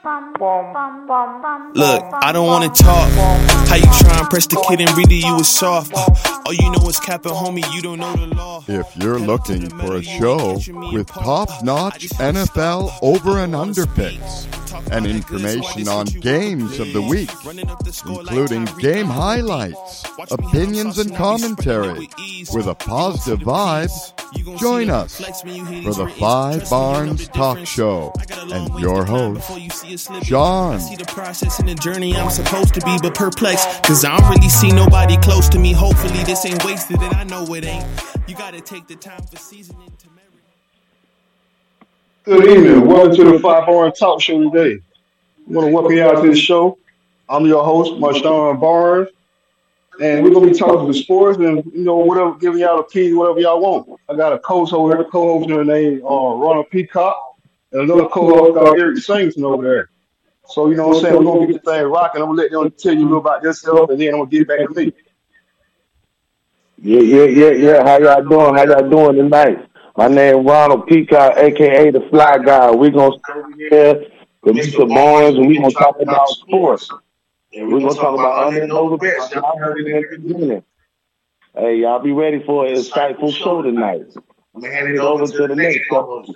Look, I don't wanna talk. How you try and press the kid and read it, you was soft. All you know is capping, homie, you don't know the law. If you're looking for a show with top-notch NFL over and under picks and information on games of the week, including game highlights, opinions and commentary with a positive vibe, join us for the Five Barns Talk Show and your host, Sean. See the process and the journey I'm supposed to be, but perplexed, cause I don't really see nobody close to me. Hopefully this ain't wasted, and I know it ain't. You gotta take the time for seasoning to marry. Good evening. Welcome to the Five Barnes Talk Show today. I want to welcome you out to the show. I'm your host, Marshawn Barnes, and we're gonna be talking to the sports and whatever, giving y'all opinion, whatever y'all want. I got a co-host over here, named Ronald Peacock, and another co-host called Eric Singleton over there. So you know what I'm saying, we're gonna get the thing rocking. I'm gonna let them tell you a little about themselves, and then I'm gonna get back to me. Yeah. How y'all doing tonight? My name Ronald Peacock, aka the Fly Guy. We're gonna stay here with Mr. Barnes, and we're gonna talk about sports. And we're gonna talk about under and over bets. Y'all heard it in the beginning. Hey, y'all be ready for an insightful show tonight. I'm gonna hand it over to the next couple.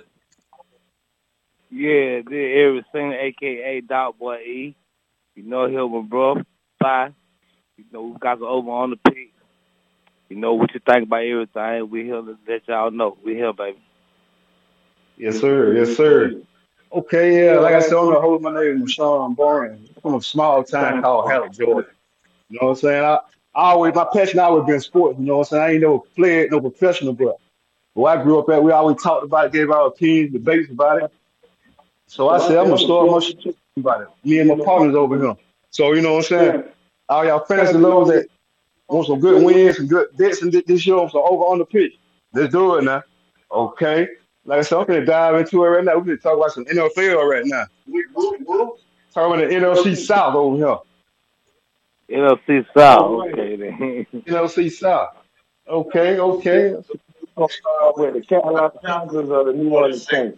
Yeah, this is Eric Singer, a.k.a. Dot Boy E. You know him, my bro. Bye. You know, we got the over on the pick. You know what you think about everything. We here to let y'all know. We here, baby. Yes, sir. Yes, sir. Okay, yeah. Like I said, I'm the host. My name is Sean Barnes. I'm from a small town called Hallett, Georgia. You know what I'm saying? My passion always been sports. You know what I'm saying? I ain't never played no professional, but where I grew up at, we always talked about it, gave our opinions, debates about it. So I said, I'm going to start my shit about it. Me and my partners over here. So, you know what I'm saying? All y'all fantasy lovers that want some good wins, some good bets and this year, so over on the pitch. Let's do it now. Okay. Like I said, I'm going to dive into it right now. We're going to talk about some NFL right now. Talk about the NFC South over here. NFC South. Okay, then. NFC South. Okay. We're gonna start with the Carolina Panthers or the New Orleans Saints.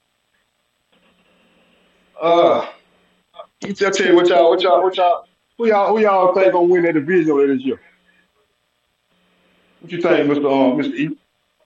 Let me tell you who y'all think gonna win that division this year? What you think, Mr. E?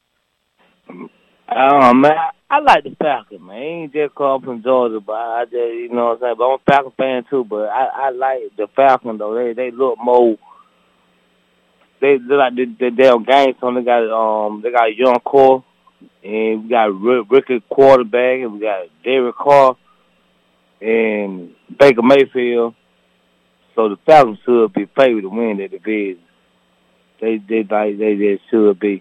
Man, I like the Falcons, man. I ain't just come from Georgia, but I just, you know what I'm saying, but I'm a Falcons fan too, but I like the Falcons though. They look more, they like the damn game, so they got a young core, and we got Ricky quarterback, and we got Derek Carr and Baker Mayfield. So the Falcons should be favored to win the division. They just should be.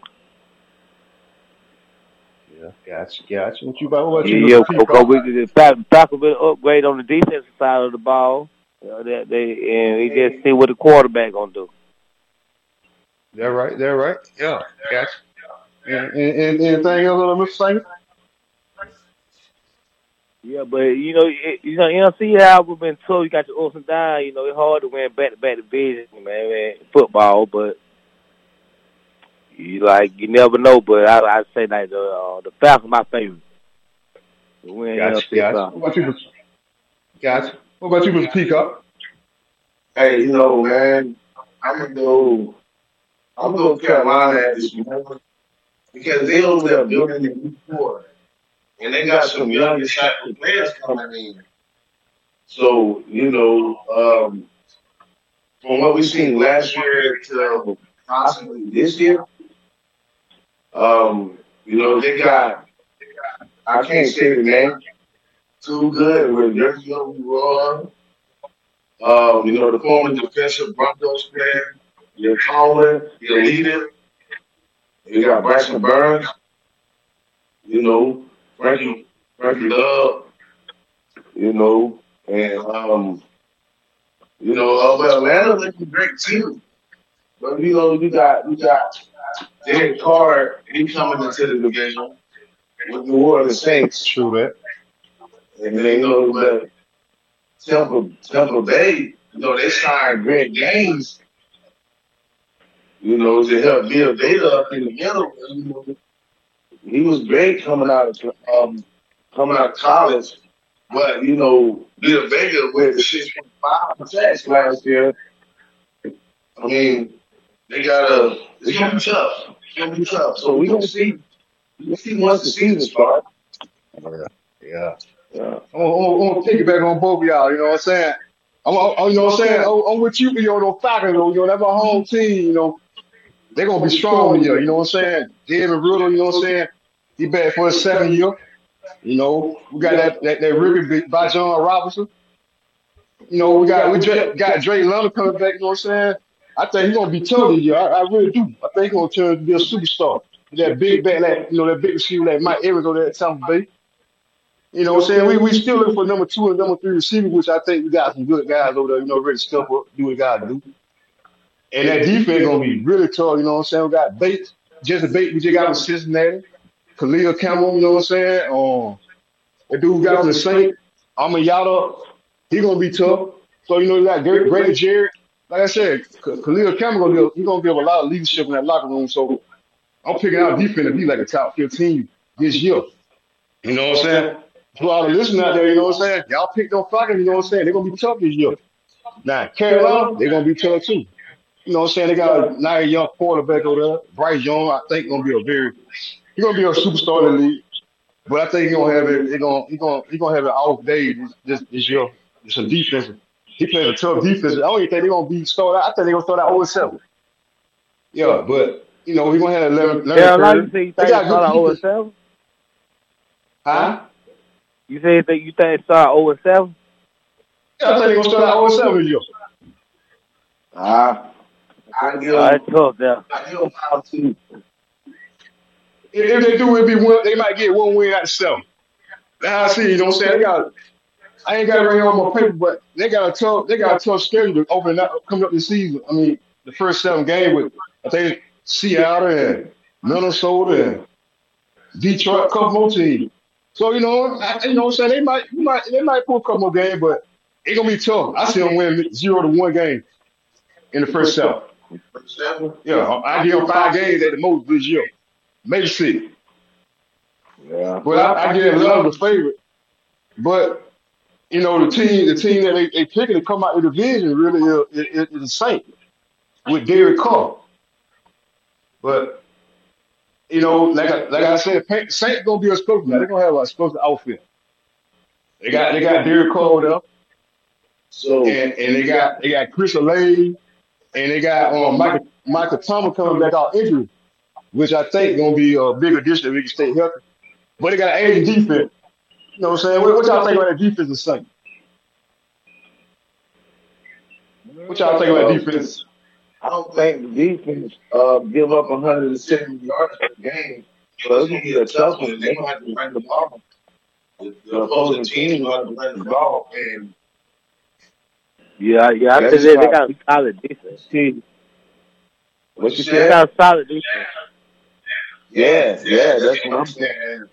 Yeah, gotcha. What about you? Yeah, the Falcons will upgrade on the defensive side of the ball. We just see what the quarterback gonna do. They're right. Yeah, gotcha. And anything else, Mr. Sanger? Yeah, but you know, see how we've been told you got your ups and downs. You know, it's hard to win back-to-back divisions, man, football. But you never know. But I say like the Falcons my favorite. Gotcha. What about you, Mr. Peacock? Hey, man, I'm gonna go Carolina at this moment because they over there building the new core. And they got some young, exciting players coming in. So, from what we've seen last year to possibly this year, they got, I can't say the name too good, with Sergio Roy, the former defensive Broncos player, your caller, your leader. You got Bryson Burns, Frankie Love, and Atlanta looking great too. But you got Derek Carr, he coming into the division with New Orleans Saints. True that. And then but Tampa Bay, they signed Greg Gaines, to help build data up in the middle. He was great coming out of college, But Vita Vega went to 6.5 sacks last year. I mean, it's gonna be tough. It's gonna be tough. So we're gonna see once the season starts. Yeah. I'm gonna take it back on both of y'all. You know what I'm saying? You know what I'm saying? I'm with you, those Falcons. That's my home team. They're gonna be strong in here. You know what I'm saying? David Riddle. You know what I'm saying? He back for his second year. We got that rookie by John Robinson. We got Drake London coming back. You know what I'm saying? I think he's gonna be tough this year. I really do. I think he's gonna turn to be a superstar. That big back, that big receiver, like Mike Evans over there at Tampa Bay. You know what I'm saying? We still looking for number 2 and number 3 receiver, which I think we got some good guys over there. Ready to step up, do what they gotta do. And that defense gonna be really tough. You know what I'm saying? We got Bates, Jesse Bates. We just got from Cincinnati. Khalil Campbell. You know what I'm saying? The dude got from the Saints. Amayada. He gonna be tough. So we got Grady Jarrett. Like I said, Khalil Campbell he's gonna give a lot of leadership in that locker room. So I'm picking out defense to be like a top 15 this year. You know what I'm saying? To all the listeners out there, you know what I'm saying? Y'all picked on Falcons, you know what I'm saying? They're gonna be tough this year. Now Carolina, they're gonna be tough too. You know what I'm saying? They got a nice young quarterback over there. Bryce Young, I think gonna be he's gonna be a superstar in the league. But I think he's gonna have have an off day this year. It's a defense. He plays a tough defense. I don't even think they're gonna be started. I think they're gonna start out 0-7. Yeah, but we're gonna have 11. Carolina, you say you think start out 0-7? Huh? You say you think start 0-7? Yeah, I think they're gonna start out 0-7 this year. I give them tough there. I give them 5-2. If they do, they might get 1 win out of 7. That's how I see it. You know what I'm saying? I ain't got it right here on my paper, but they got a tough schedule to open up coming up this season. I mean, the first 7 games with I think Seattle and Minnesota and Detroit, a couple more teams. So you know what I'm saying? They might pull a couple more games, but it's gonna be tough. I see them win 0-1 game in the first 7. Yeah, I give them 5 games at the most this year, maybe 6. Yeah, but I give them the favorite. But the team that they picking to come out of the division really is the Saints with Derek Carr. But like I said, Saints gonna be a explosive. They're gonna have an explosive outfit. They got Derek Carr there. So and they got Chris Olave, and they got Michael Thomas coming back out injury, which I think gonna be a big addition if we can stay healthy. But they got an aging defense. You know what I'm saying? What y'all think about that defense of Saints? What y'all think about defense? I don't think the defense give up 170 yards per game. So it's gonna be a tough one. They're gonna have to run the ball. The opposing team will have to run the ball, and I think they got a solid defense. What you said? They got a solid defense. Yeah, that's what I'm saying.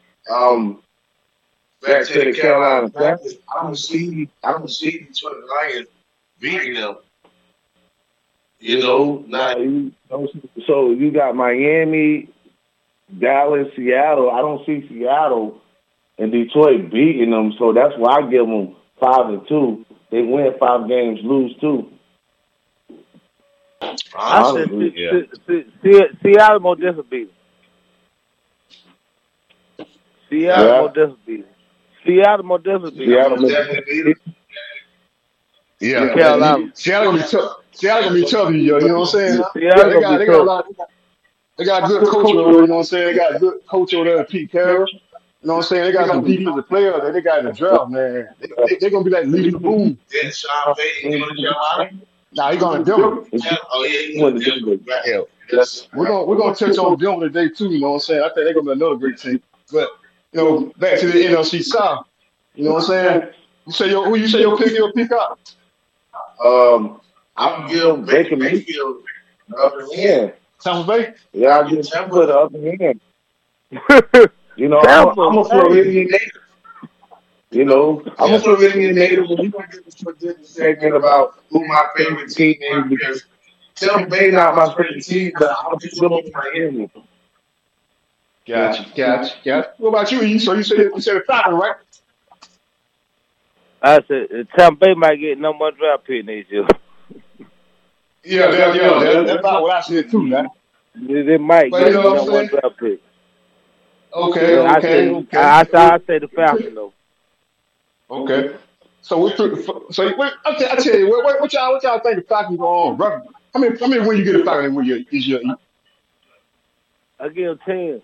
Back to the Carolina Panthers, I don't see Detroit Lions beating them. So you got Miami, Dallas, Seattle. I don't see Seattle and Detroit beating them, so that's why I give them 5-2. They win 5 games, lose 2. I said Seattle more different beat them. Seattle more different beat them. Seattle more different beat them. Yeah, Carolina. Seattle gonna be tough. Seattle gonna be tough, you know what I'm saying? They got good coach over there, you know what I'm saying? They got a good coach over there, Pete Carroll. You know what I'm saying? They got some defensive players that they got in the draft, man. They're gonna be like leading the boom. Then Sean Payton going to Carolina? Nah, he's going to Denver. He went to Denver. Yeah. We're gonna touch on Denver today too, you know what I'm saying? I think they're gonna be another great team. But back to the NFC South, you know what I'm saying? Who you say your pick up? I'm giving Baker Mayfield the upper hand. Tampa Bay? Yeah, I'll give Tampa the upper hand. I'm a Floridian native. I'm a Floridian native, and we're going to get into a segment about who my favorite team is, because Tampa Bay not my favorite team, but I'll just go with Miami. Gotcha. What about you, E? So you said the Falcons, right? I said Tampa Bay might get number one draft pick next year. That's about what I said too, man. They might But get you know what I'm number one saying? draft pick. Okay, But okay. I say the Falcons though. Okay. So I tell you what y'all think the Falcons go on, bro? How many when you get a Falcons when you is your I give them 10.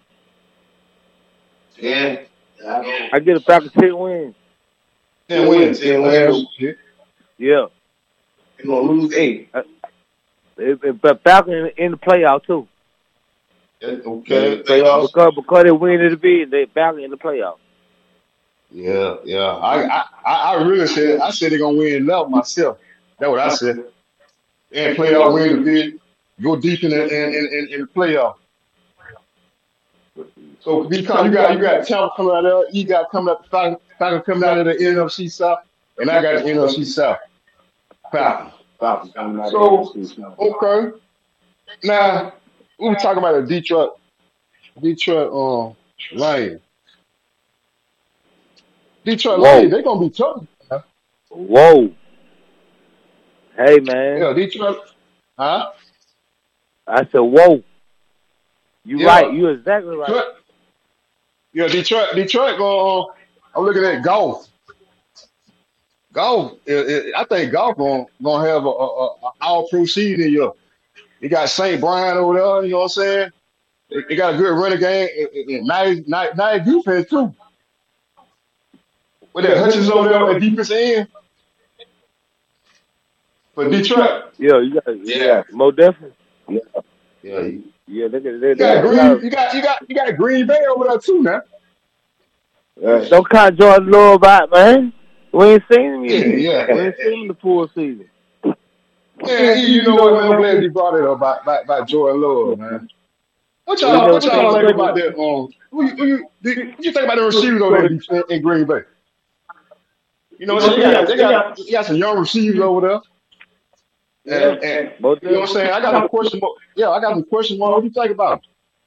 10. I give the Falcons 10 wins. 10 wins? 10 wins. Yeah. You're gonna lose 8. But Falcons in the playoff too. Okay. Because they win the division, they Falcons in the playoff. Yeah. I really said they're gonna win love myself. That's what I said. And playoff win the division, go deep in the playoff. So because you got Tampa coming out there, you got coming out the Falcons coming out of the NFC South, and I got the NFC South. Falcons. So okay. Now we were talking about the Detroit Lions. Detroit Lions, they're gonna be tough. Whoa. Hey man. Yeah, Detroit. Huh? I said, whoa. You right. You exactly right. Detroit going. I'm looking at golf. I think golf gonna have a all pro season here. You got St. Brian over there. You know what I'm saying? They got a good running game and nice defense too. With that Hutchins over there on the defense end for Detroit. Yeah, you got more definitely. Yeah. Yeah, you got Green Bay over there too now. Don't count Jordan Love out, man. We ain't seen him yet. Yeah. We ain't seen him the full season. Yeah, you know what? I'm glad you brought it up about Jordan Love, man. What y'all think about that? What you think about the receivers over there in Green Bay? You know, they got some young receivers over there. And you know what I'm saying? I got some question mark. Yeah, I got some question mark. What do you think about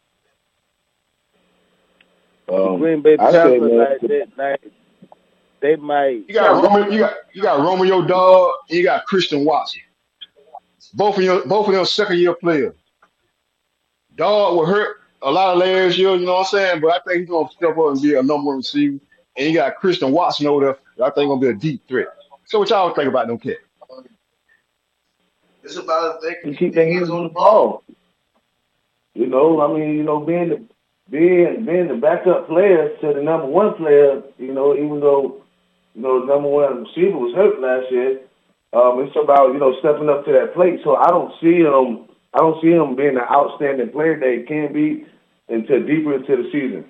them? Green Bay Packers they might. You got Romeo Dog and you got Christian Watson. Both of them second year players. Dog will hurt a lot of last year, you know what I'm saying? But I think he's gonna step up and be a number one receiver. And you got Christian Watson over there. I think gonna be a deep threat. So what y'all think about them cats? It's about if they can keep their hands on the ball. You know, I mean, you know, being the backup player to the number one player, you know, even though, you know, the number one receiver was hurt last year, it's about, you know, stepping up to that plate. So I don't see him being an outstanding player that he can be until deeper into the season.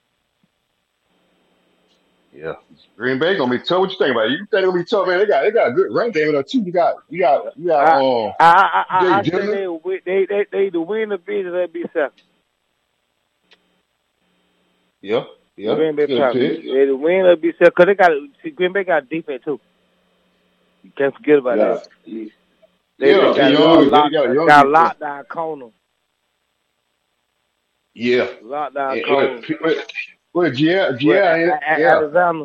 Yeah, Green Bay gonna be tough. What you think about it? You think they're gonna be tough, man? They got a good run game in there too. You got. I think they the win the division, they be second. Yeah. Green Bay Packers. They the win or be second because Green Bay got defense too. You can't forget about that. They got lockdown corner. Yeah. Lockdown corner. What Arizona.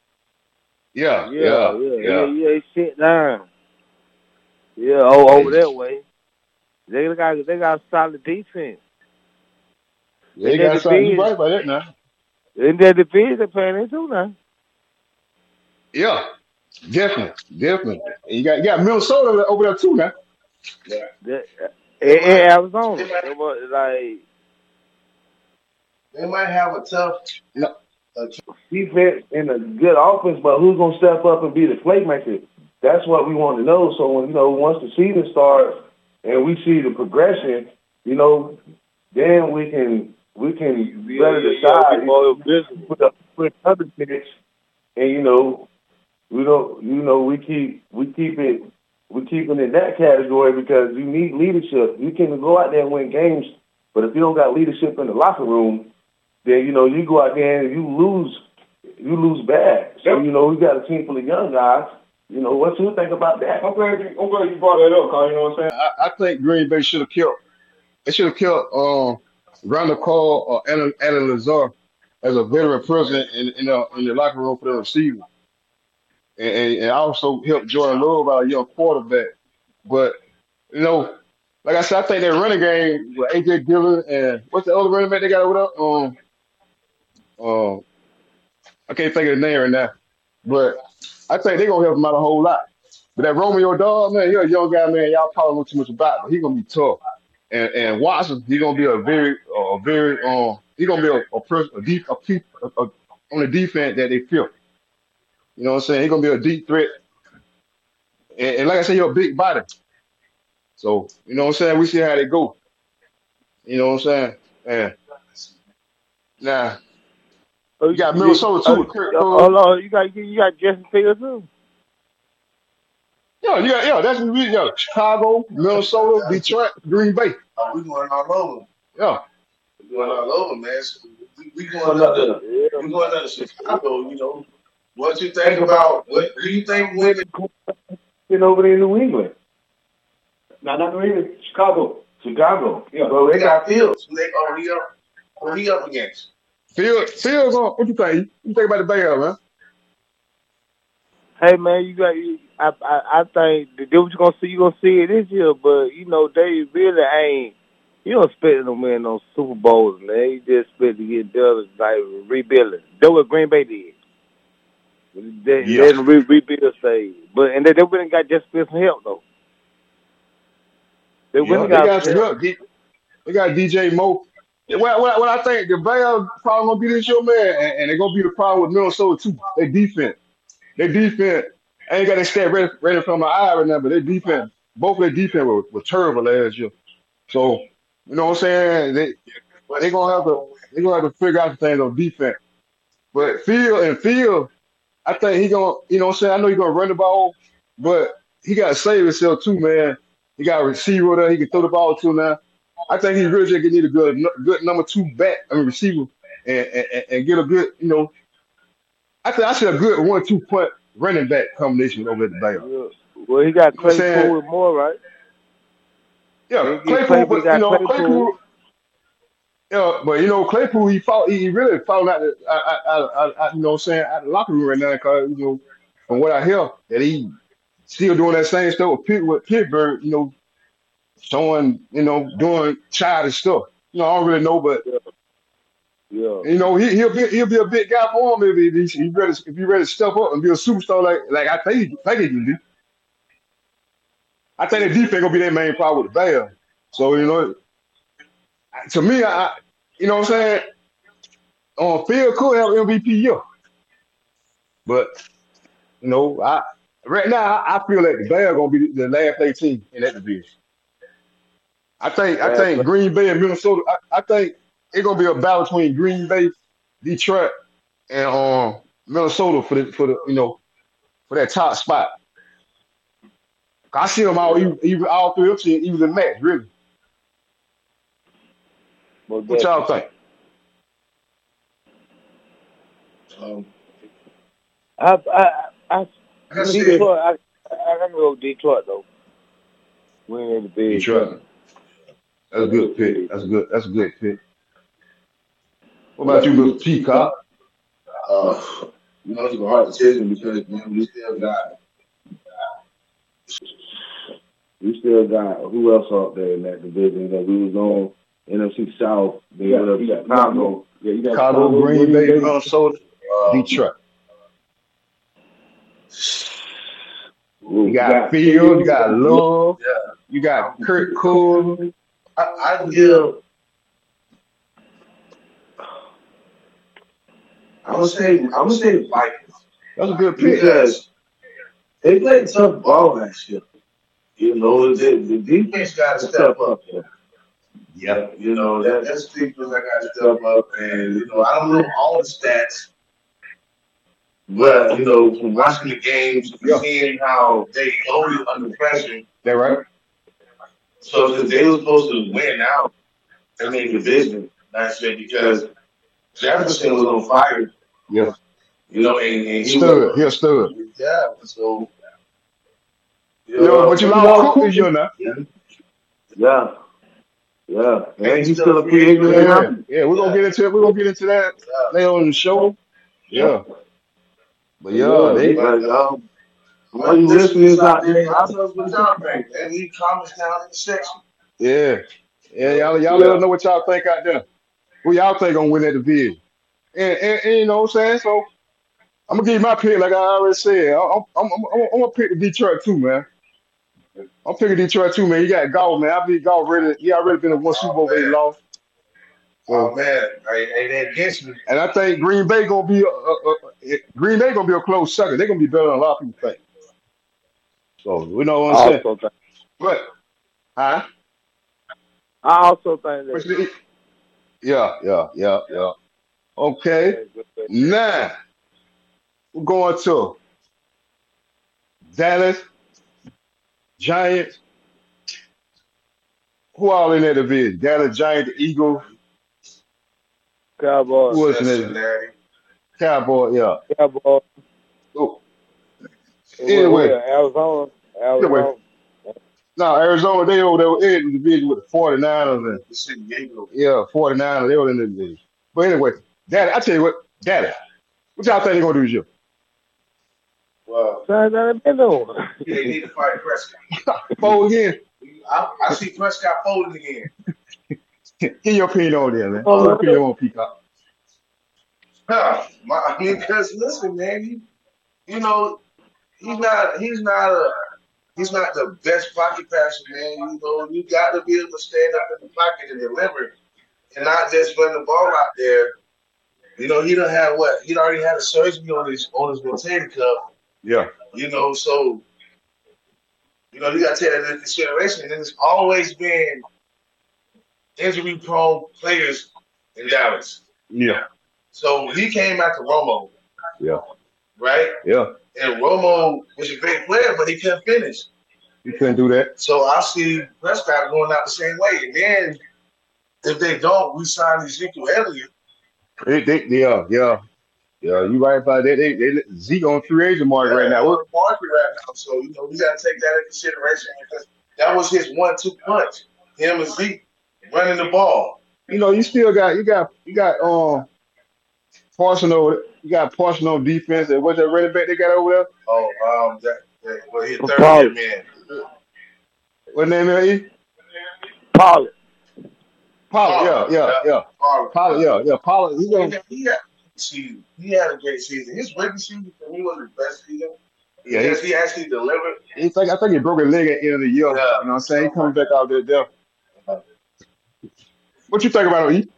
Yeah, shit down. Yeah, over that way. They got solid defense. They got something. You right about that now. In their division, they're playing it too now. Yeah, definitely. And you got Minnesota over there too now. In Arizona, they might have a tough defense and a good offense, but who's gonna step up and be the playmaker? That's what we want to know. So when once the season starts and we see the progression, then we can better decide put other picks, and we keep it in that category because you need leadership. You can go out there and win games, but if you don't got leadership in the locker room, then you go out there and you lose bad. So we got a team full of young guys. What you think about that? I'm glad you brought that up, Carl. You know what I'm saying? I think Green Bay should have killed. They should have killed Randall Cole or Alan Lazar as a veteran president in the locker room for the receiver. and also help Jordan Love out, a young quarterback. But you know, like I said, I think that running game with AJ Dillon and what's the other running back they got over there? Um, I can't think of the name right now, but I think they're gonna help him out a whole lot. But that Romeo Dog, man, you're a young guy, man. Y'all probably know too much about, but he's gonna be tough. And Watson, he's gonna be he's gonna be a person, on the defense that they feel. You know what I'm saying? He's gonna be a deep threat, and like I said, you're a big body. So you know what I'm saying? We see how they go. You know what I'm saying? And now Oh, you got you, Minnesota too with Kurt hold Cousins. on, you got Justin Fields too. That's what Chicago, Minnesota, Detroit, Green Bay. We going all over. Yeah. We going all over, man. So we going up to we going up to Chicago. You know what you think about? What do you think women over there in New England? No, not New England. Chicago. Yeah. Well, they got Fields. Who he up against? Fields on. What you think? You think about the Bears, man? Hey man, I think that what you gonna see it this year, but you know they really ain't. You don't expect them to win no Super Bowls, man. You just expect to get done like rebuilding. That's what Green Bay did. They didn't rebuild stage, and they wouldn't got just for some help though. They They got some help. They got DJ Moore. What I think the Bears probably gonna be this year, man, and they're gonna be the problem with Minnesota too. Their defense ain't got that stat ready from my eye right now, but both of their defense were terrible last year. So you know what I'm saying? They gonna have to figure out the things on defense. But Field, I think he gonna, you know what I'm saying? I know he's gonna run the ball, but he gotta save himself too, man. He got a receiver there he can throw the ball to now. I think he really just need a good number two receiver and get a good, you know. I see a good 1-2 punch running back combination over at the Bears. Yeah. Well, he got You know what I'm saying? Claypool with more, right? Yeah, He get Claypool, but got you know Claypool. But you know Claypool, he really falling out you know what I'm saying, out of the locker room right now because you know from what I hear that he still doing that same stuff with Pittsburgh, you know, showing, you know, doing childish stuff. You know, I don't really know, but Yeah. you know he'll be a big guy for him if he ready to step up and be a superstar like I think he can do. I think the defense gonna be their main problem with the Bears. So you know, to me, you know what I'm saying, Field could have MVP year, but you know, right now I feel like the Bears gonna be the last place team in that division. I think Green Bay and Minnesota. I think it's gonna be a battle between Green Bay, Detroit, and Minnesota for the you know, for that top spot. I see them all even all three of them even match really. What y'all think? Detroit. I gotta go with Detroit though. Winning in the big. Detroit. That's a good pick. That's a good pick. What about you, Mr. Peacock? You know, it's a hard decision because we still got who else out there in that division that we was on NFC South. You got Chicago. Yeah, you got Chicago, Green Bay, Minnesota, Detroit. You got Field, you got Love, you got Kurt Cousins. I'm gonna say the Vikings. That's a good pick. Because they played tough ball last year. You know, the defense got to step up there. Yeah. You know, that's the defense that got to step up. And, you know, I don't know all the stats, but, you know, from watching the games, seeing how they loaded under pressure. That right? So, since they were supposed to win out in their division last year because Jefferson was on fire. Yeah. You know, and he stood. Yeah, so. But you lost Cook this year now. Yeah. And he's still a free agent. Yeah, we're gonna get into that later on in the show. Yeah. But they All you listeners out there, y'all tell us what y'all think. And leave comments down in the section. Yeah. Y'all let us know what y'all think out there. Who y'all think gonna win that division? And you know what I'm saying? So I'm gonna give you my pick, like I already said. I'm gonna pick the Detroit too, man. I'm picking Detroit too, man. You got Goff, man. I believe Goff already. He already been in one Super Bowl, they lost. Oh man, ain't that against me? And I think Green Bay gonna be a close second. They're gonna be better than a lot of people think. So we know what I'm saying. Also think, But huh? I also think that. Yeah. Okay. Now we're going to Dallas Giants. Who all in that division? Dallas Giants, the Eagles. Cowboys. Who else in that? Cowboy, yeah. Cowboys. Oh. Anyway. Arizona. Anyway. No, Arizona, they over there in the division with the 49ers and yeah, 49ers, they were in the division. But anyway, Dallas, I tell you what, Dallas, what y'all think they're gonna do this year? Well, they need to fight Prescott. Fold again. I see Prescott folding again. Get your opinion on there, man. Your opinion on Peacock. Because listen, man, you know, he's not the best pocket passer, man. You know, you got to be able to stand up in the pocket and deliver, and not just run the ball out there. You know, he he'd already had a surgery on his rotator cuff. Yeah. You know, so you got to take that into consideration. And there's always been injury-prone players in Dallas. Yeah. So he came after Romo. Yeah. Right? Yeah. And Romo was a great player, but he couldn't finish. He couldn't do that. So I see Prescott going out the same way. And then if they don't re-sign Ezekiel Elliott. Yeah, you right about that. They Zeke on free agent market right now. So we got to take that into consideration because that was his 1-2 punch. Him and Zeke running the ball. You know, you still got Parson over. You got Parson on defense. And what's that running back they got over there? Oh, he's third year man. What name is he? Pollard. Yeah. Pollard. He had a great season. His rookie season for me was his best season. Yeah, he actually delivered. I think he broke a leg at the end of the year. Yeah. You know what I'm saying? He coming back out there. What you think about him, E?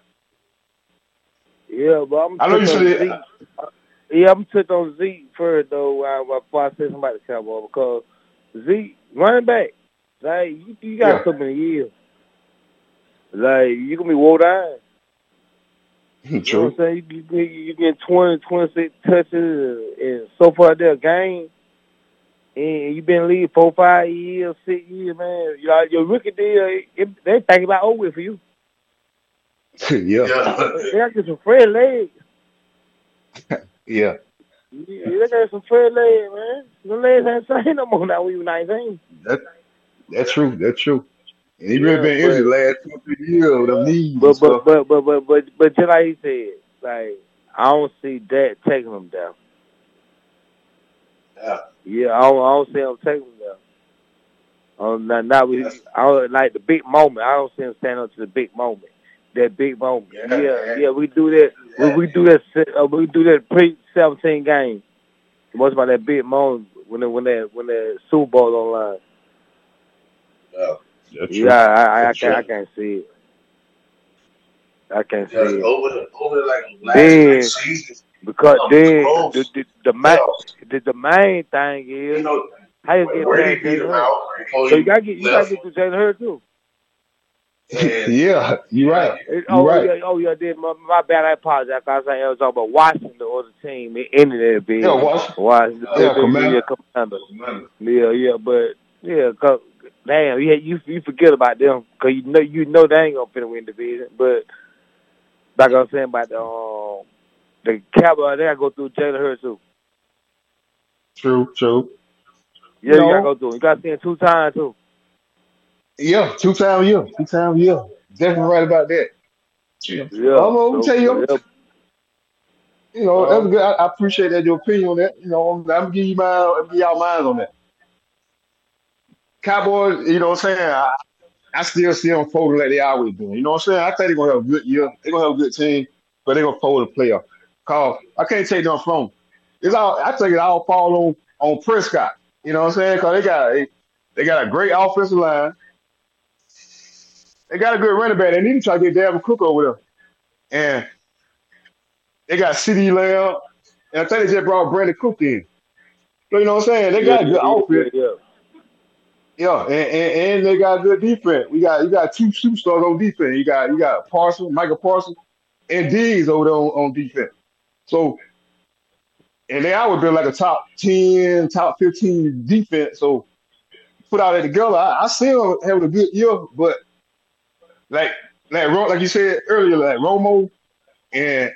Yeah, but I know you said Zeke. Yeah, I'm touch on Zeke first though before I say something about the Cowboys because Zeke running back, like you got so many years, like you gonna be wore down. True. You know what I'm saying? You get 20, 26 touches and so far their game, and you been in the league 4, 5 years, 6 years, man. Your rookie deal, they think about over for you. Yeah. They got to get some fresh legs. Yeah. They got some fresh legs, man. The legs ain't same no more now when you 19. That's true. And he really been injured the last 2 or 3 years with them knees. But just like he said, like I don't see that taking him down. Yeah, I don't see him taking him down. I don't like the big moment. I don't see him standing up to the big moment. That big moment. Yeah, we do that. We do that pre-17 game. Most about that big moment when the Super Bowl online. I can't see it. I can't see it. Over like last season. Because the main thing is how you get past Jalen Hurts. So you gotta get to Jalen Hurts too. Yeah, you're right. Did my bad. I apologize. I was talking about Washington or the team. It ended at being Washington. Commander. Yeah, but cause damn, you forget about them because you know they ain't gonna fit win the division. But like I was saying about the Cowboys, they gotta go through Jalen Hurts too. True. Yeah, you gotta go through. You gotta see him 2 times too. Yeah, 2 times a year. Definitely right about that. Yeah. I'm gonna tell you. That's good. I appreciate that your opinion on that. I'm gonna give you mine. I'm give y'all mine on that. Cowboys, what I'm saying? I still see them folding like they always do. You know what I'm saying? I think they're gonna have a good year. They're gonna have a good team, but they're gonna fold the playoff. Cause I can't take them from them. I think it all fall on Prescott. You know what I'm saying? Cause they got a great offensive line. They got a good running back. They need to try to get Dalvin Cook over there. And they got CeeDee Lamb. And I think they just brought Brandon Cook in. So you know what I'm saying? They got a good offense. Yeah, and they got a good defense. You got two superstars on defense. You got Parsons, Michael Parsons, and Diggs over there on defense. So and they always been like a top 10, top 15 defense. So put all that together, I see them having a good year, but like you said earlier, like Romo and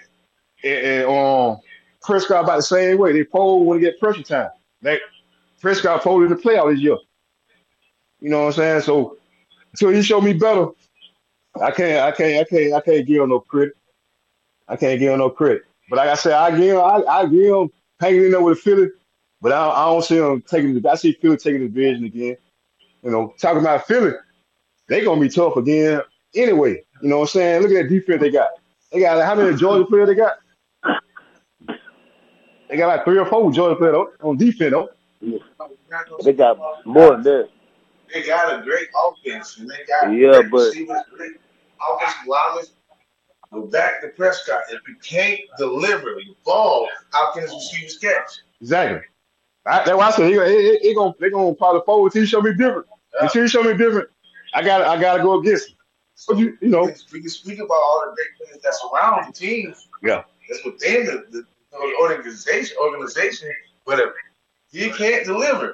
Prescott about the same way. They fold when they get pressure time. Like Prescott folded in the playoff this year. You know what I'm saying? So until he show me better, I can't give him no credit. I can't give him no credit. But like I said, I give him hanging in there with the Philly, but I don't see him taking I see Philly taking the division again. Talking about Philly, they gonna be tough again anyway. You know what I'm saying? Look at that defense they got. They got how many Georgia players they got? They got like 3 or 4 Georgia players on defense though. They got more than that. They got a great offense, and they got great receivers, great offensive linemen. But back to Prescott, if you can't deliver the ball, how can his receivers catch? Exactly. That's why I said they're gonna probably fold until he show me different. Yeah. Until he show me different, I gotta go against him. So we can speak about all the great players that's around the team. Yeah. That's within the organization, but if he can't deliver,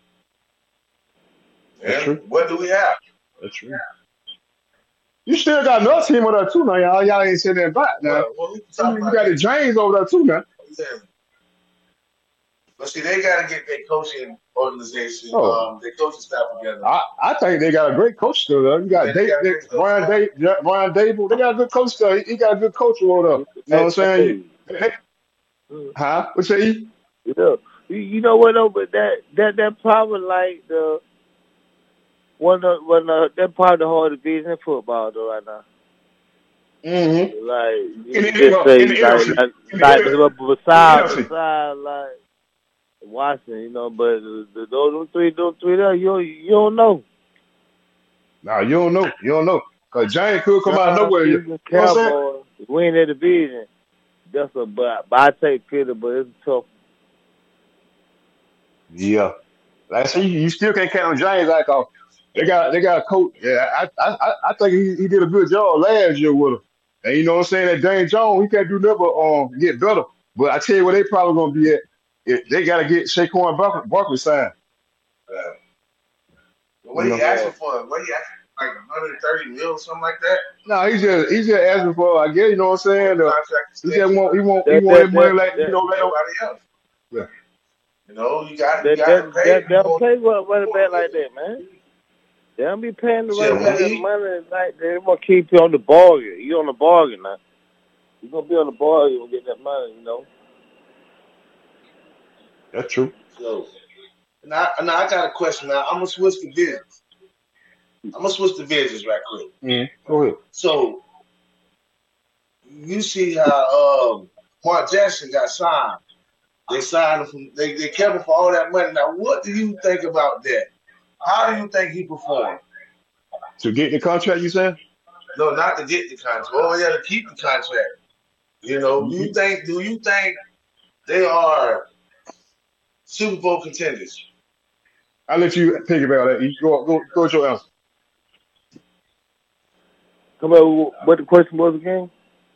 that's true. What do we have? That's true. You still got another team over there too now, y'all. Y'all ain't saying that back now. You got the James over there too now. Yeah. But see, they got to get their coaching organization, their coaching staff together. I think they got a great coach still there. You got Brian Dable. They got a good coach still. He got a good coach over there. You know what I'm saying? Huh? What you say? Yeah. You know what though? But that probably like the that probably the hard division in football though right now. Mm-hmm. Like Washington, but those three there, you don't know. Nah, you don't know. You don't know. Because Giants could come out of nowhere. You know what I'm saying? Win that division. But I take Philly, but it's tough. Yeah. Like I said, you still can't count on Giants like they got a coach. Yeah, I think he did a good job last year with him. And you know what I'm saying? That Dane Jones, he can't do nothing but get better. But I tell you what they probably gonna be at. They gotta get Saquon Barkley signed. What he asking for? What he asking for, like 130 mil, something like that? No, he's just asking for. I guess you know what I'm saying. He just want his money like everybody else. Yeah. You got to pay. They don't pay running back like that, man. They don't be paying the running back that money like they want to keep you on the bargain. You on the bargain now. You gonna be on the bargain and get that money, That's true. So now I got a question. Now I'm gonna switch divisions. Right quick. Go ahead. So you see how Mark Jackson got signed. They signed him they kept him for all that money. Now what do you think about that? How do you think he performed? To get the contract, you said? No, not to get the contract. Oh yeah, to keep the contract. Do you think they are Super Bowl contenders? I'll let you think about that. You go with your answer. Come on, what the question was again?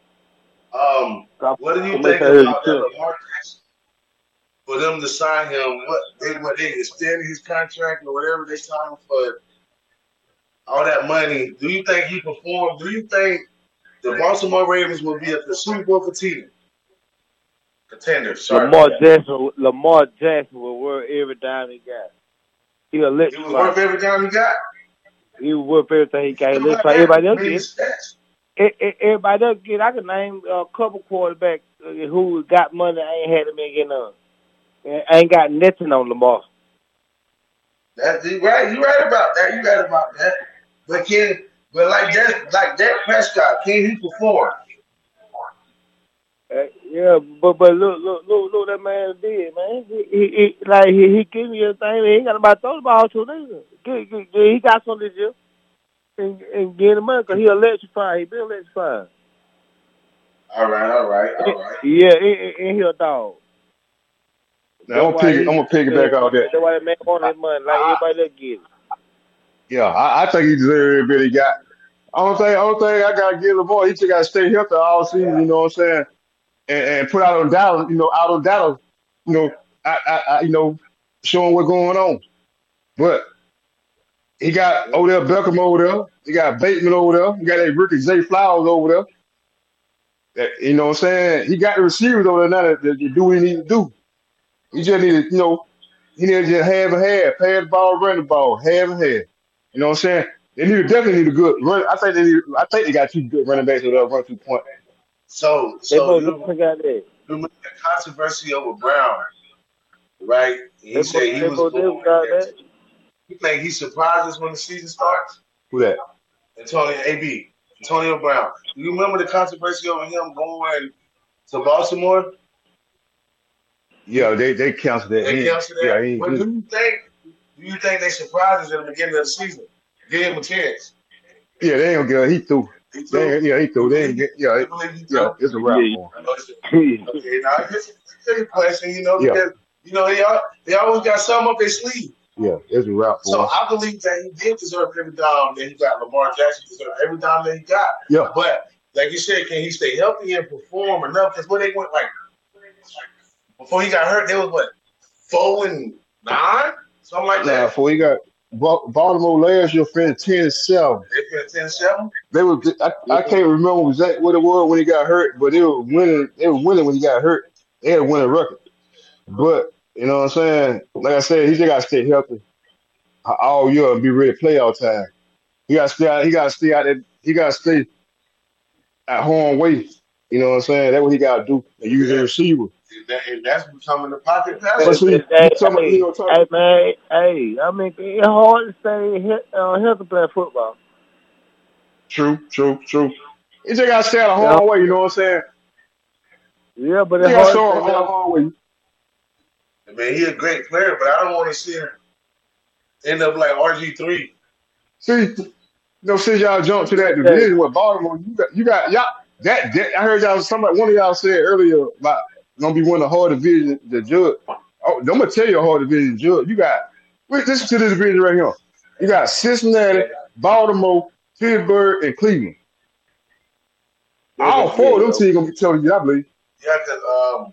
What do you think about Lamar Jackson? For them to sign him, what they extended his contract or whatever they signed him for, all that money. Do you think he performed? Do you think the Baltimore Ravens will be a Super Bowl contender? Lamar Jackson will worth every dime he got. He was worth every dime he got. He was worth everything he got. He looks like everybody else did. Everybody else get. I can name a couple quarterbacks who got money. I ain't had them getting none. I ain't got nothing on Lamar. That's right. You right about that. You right about that. But like that Prescott, can he perform? Yeah, but look that man did, man. He give me a thing. He ain't got about throw the ball to nigga. He got some this year and get him money because he electrified. He been electrified. All right. Yeah, and he a dog. Now, I'm gonna piggyback off that. That's why that man want his money, like everybody else get it. Yeah, I think he deserves every bit he got. Only thing I gotta give Lamar, he just gotta stay healthy all season. You know what I'm saying? And put out on Dallas. You know, showing what's going on. But he got Odell Beckham over there. He got Bateman over there. He got that Ricky Zay Flowers over there. You know what I'm saying? He got the receivers over there now that do what he need to do. He just need to, he need to just have a half, pass the ball, run the ball, have a half. You know what I'm saying? They definitely need a good run. I think they got 2 good running backs that run 2 points. So you remember the controversy over Brown, right? He said he was born. You think he surprised us when the season starts? Who that? Antonio Brown. Do you remember the controversy over him going to Baltimore? Yeah, they canceled that. They canceled that. Yeah, but do you think they surprised us at the beginning of the season? Give him a chance. Yeah, they ain't gonna get. He threw. He threw. They ain't get. Yeah, it's a wrap for him. Okay, now here's a question. Because they always got something up their sleeve. Yeah, it's a wrap for him. So I believe that he did deserve every dime that he got. Lamar Jackson deserved every dime that he got. Yeah. But like you said, can he stay healthy and perform enough? Because when they went before he got hurt, they was 4-9, something like that. Before he got Baltimore last year finished 10-7. They finished 10-7. They was. I can't remember exactly what it was when he got hurt, but they were winning. They were winning when he got hurt. They had a winning record. But you know what I'm saying? Like I said, he just got to stay healthy all year and be ready to play all the time. He got to stay out. He got to stay out. He got to stay at home weight. You know what I'm saying? That's what he got to do. And use the receiver. And that's becoming the pocket passer. Hey, man. Hey, I mean, it's hard to stay healthy playing football. True. He just got to stay at home way. You know what I'm saying? Yeah, but it's hard to stay at home way. Man, he's a great player, but I don't want to see him end up like RG3. See, since y'all jumped to that division with Baltimore, you got y'all. That I heard one of y'all said earlier about gonna be one of the hard divisions to judge. Oh, I'm gonna tell you a hard division to judge. You got listen to this division right here. You got Cincinnati, Baltimore, Pittsburgh, and Cleveland. All 4 of them teams gonna be telling you, I believe. Yeah, because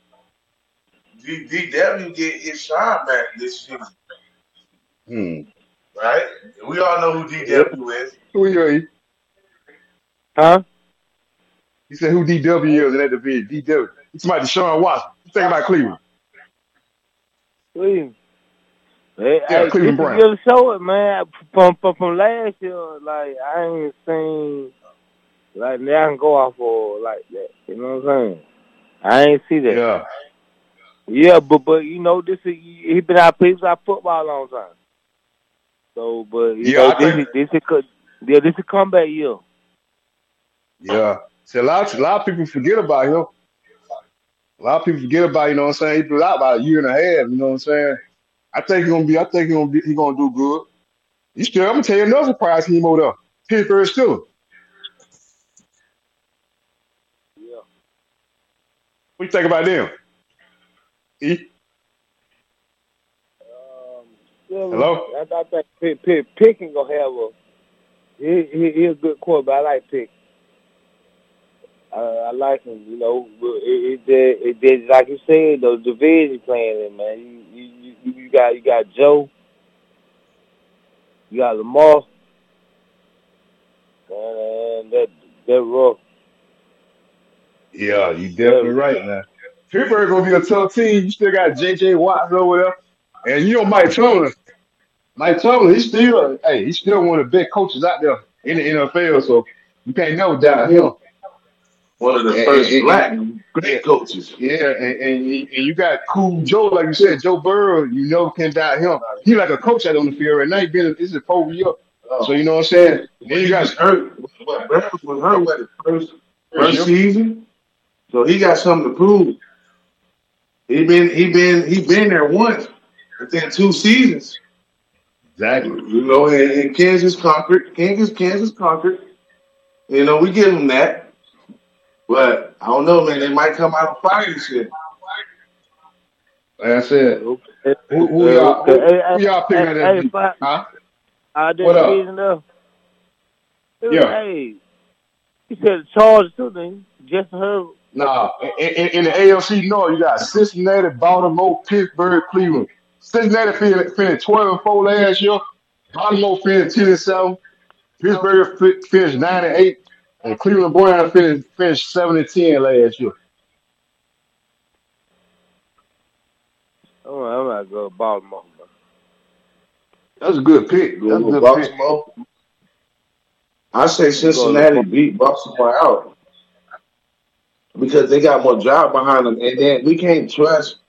DW get his shine back this season. Right? We all know who DW is. Who are you? Huh? He said who DW is in that division. DW. He's talking about Deshaun Watson. You think about Cleveland. Cleveland. Cleveland Browns. Just show it, man. From last year, like I ain't seen like they can go off for like that. You know what I'm saying? I ain't see that. Yeah. Yeah, but this is he been out football a long time. So, but this is a comeback year. Yeah. See, a lot of people forget about him. A lot of people forget about, you know what I'm saying? He been out about a year and a half, you know what I'm saying? I think he's gonna do good. I'm gonna tell you another surprise team over there. Pittsburgh Steelers. Yeah. What you think about them? Hello? I think Pickens gonna have he's a good quarterback. I like Pickens. I like him, It did like you said, those division playing in, man. You got Joe, you got Lamar, and that rough. Yeah, you definitely right, man. Pittsburgh gonna be a tough team. You still got J.J. Watt over there, and Mike Tomlin. Mike Tomlin, he's still one of the best coaches out there in the NFL. So You can't never doubt him. One of the And, first and, black and, great coaches. yeah, and you got Cool Joe, like you said, Joe Burrow. You never can doubt him. He like a coach out on the field right now. He been this is 4 year. So you know what I'm saying. Then When you he got was hurt, but Brown was hurt with the first first year. season, so he got something to prove. He been there once within 2 seasons. Exactly. You know, and Kansas conquered. Kansas conquered. You know, we give them that. But I don't know, man. They might come out and fire this shit. Like I said, Okay. who y'all who y'all picking at that Hey, beat? Huh? I did What up? season up. Yeah. Hey, he said the Chargers too, then. Justin Herbert. Nah, in the AFC North, you got Cincinnati, Baltimore, Pittsburgh, Cleveland. Cincinnati finished 12-4 last year. Baltimore finished 10-7. Pittsburgh finished 9-8, and Cleveland Browns finished 7-10 last year. Oh, I'm not going to Baltimore. Man. That's a good pick. Go That's a to good pick. Baltimore. I say Cincinnati beat Baltimore out because they got more drive behind them, and then we can't trust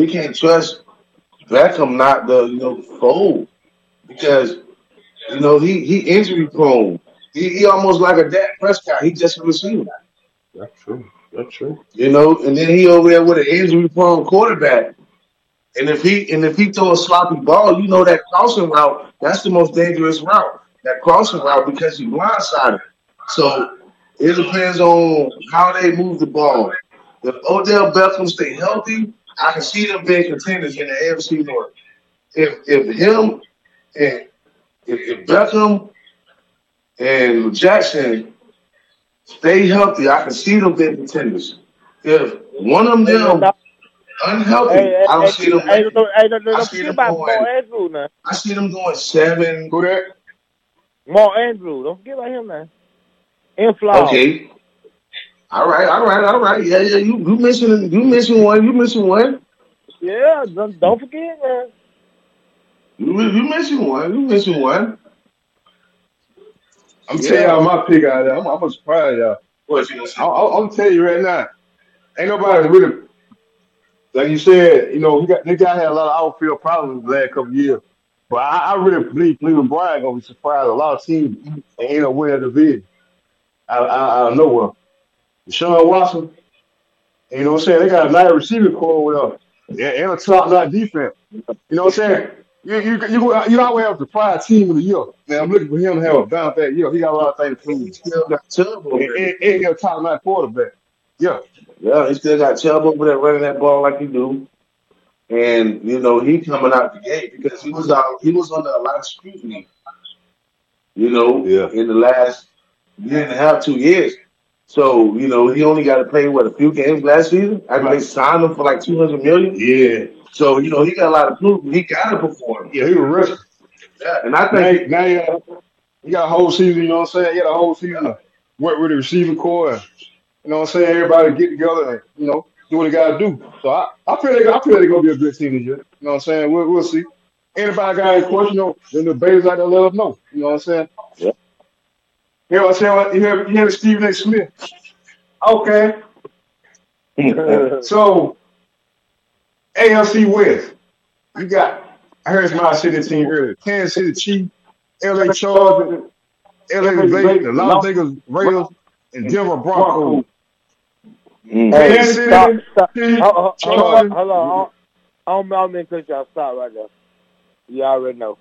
Beckham not the fold because he injury prone. He almost like a Dak Prescott. He just a receiver. That's true. That's true. And then he over there with an injury prone quarterback. And if he throw a sloppy ball, that crossing route, that's the most dangerous route. That crossing route because he's blindsided. So it depends on how they move the ball. If Odell Beckham stay healthy, I can see them being contenders in the AFC North. If him and if Beckham and Jackson stay healthy, I can see them being contenders. If one of them unhealthy, I don't see them. I see them going. I see them going 7. Who that? Mark Andrews. Don't forget about him now. Inflow. Okay. All right. Yeah. You missing one. Yeah. Don't forget, man. You missing one. I'm telling y'all my pick out there. I'm surprised y'all. What you gonna say? I'm telling you right now. Ain't nobody really, like you said, they got had a lot of outfield problems the last couple of years. But I really believe Cleveland Browns gonna be surprised. A lot of teams they ain't gonna win the division out of nowhere. Deshaun Watson, you know what I'm saying? They got a nice receiving core with and a top-notch defense. You know what I'm saying? You always have the pride team of the year. Man, I'm looking for him to have a bounce that year. He got a lot of things to prove. He still got Chubb over there. And a top-notch quarterback. Yeah. Yeah, he still got Chubb over there running that ball like he do. And he coming out the gate because he was under a lot of scrutiny. In the last year and a half, 2 years. So he only got to play a few games last season. After they signed him for like $200 million. Yeah. So he got a lot of proof. He got to perform. Yeah, he was risky. Yeah, and I think now you got a whole season. You know what I'm saying? You got a whole season to work with the receiving core. You know what I'm saying? Everybody get together and do what they gotta do. So I feel they're gonna be a good team this year. You know what I'm saying? We'll see. Anybody got any question? Then the Bears out there let us know. You know what I'm saying? Yeah. You hear Stephen A. Smith? Okay. So AFC West, you got. I heard my city team earlier. Kansas City Chiefs, LA Chargers, LA Lakers, the Las Vegas Raiders, and Denver Broncos. Hey, stop. Hold on. I'm going to cut y'all. Stop right there. You already know.